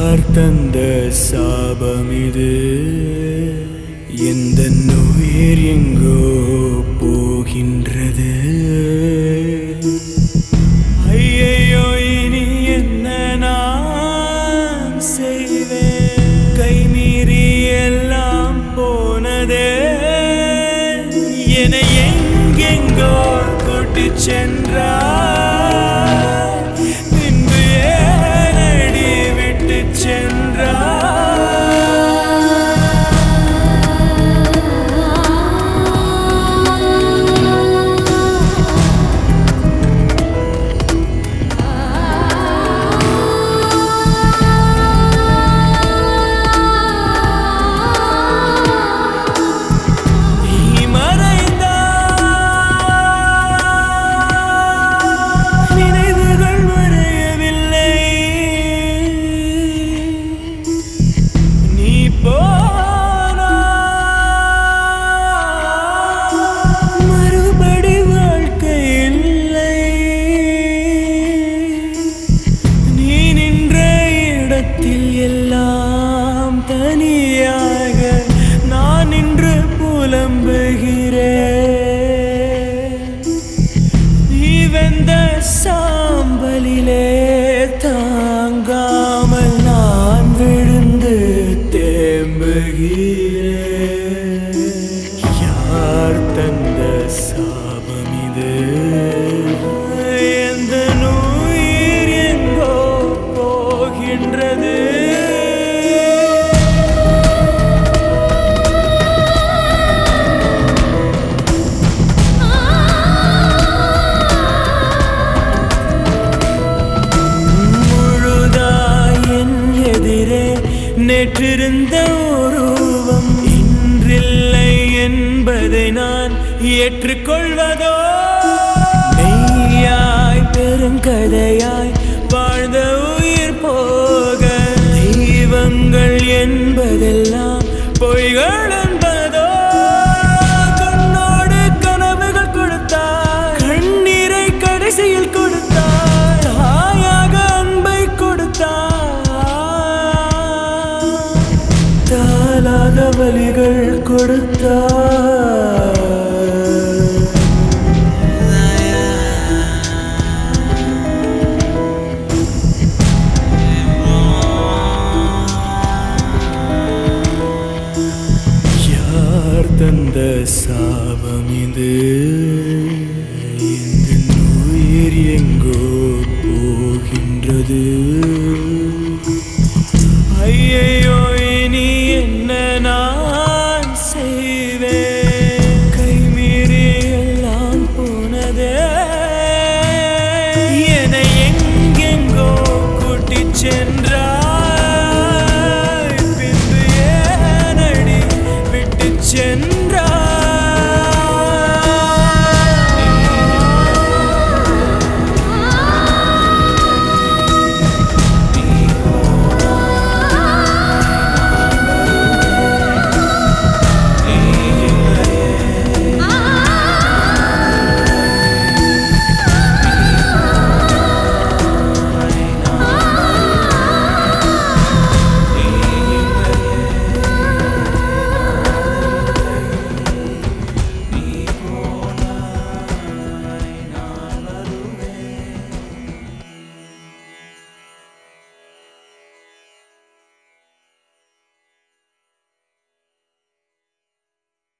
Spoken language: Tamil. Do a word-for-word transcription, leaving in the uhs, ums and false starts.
யார் தந்த சாபமிது? எந்த உயிர் எங்கோ போகின்றது. ஐயையோ இனி என்ன நான் செய்வேன்? கைமீறி எல்லாம் போனதே. என்னை எங்கெங்கோ கூட்டிச் சென்றார், பின்பு ஏனடி விட்டுச் சென்றார்? எல்லாம் தனியாக நான் இன்று புலம்புகிறேன். நீ வெந்த சாம்பலிலே தாங்காமல் நான் விழுந்து தேம்புகிறேன். யார் தந்த சாபம் இது? எந்த உயிர் எங்கோ போகின்றது. நேற்றிருந்த உருவம் இன்றில்லை என்பதை நான் ஏற்றுக்கொள்வதோ? மெய்யாய் பெருங்கதையாய் வாழ்ந்த உயிர் போக தெய்வங்கள் என்பதெல்லாம் பொய்கள் என்பதோ? கண்ணோடு கனவுகள் கொடுத்தார், கண்ணீரை கடைசியில் கொடுத்தார், தாயாக அன்பை கொடுத்தார், தாளாத வலிகள் கொடுத்தார்.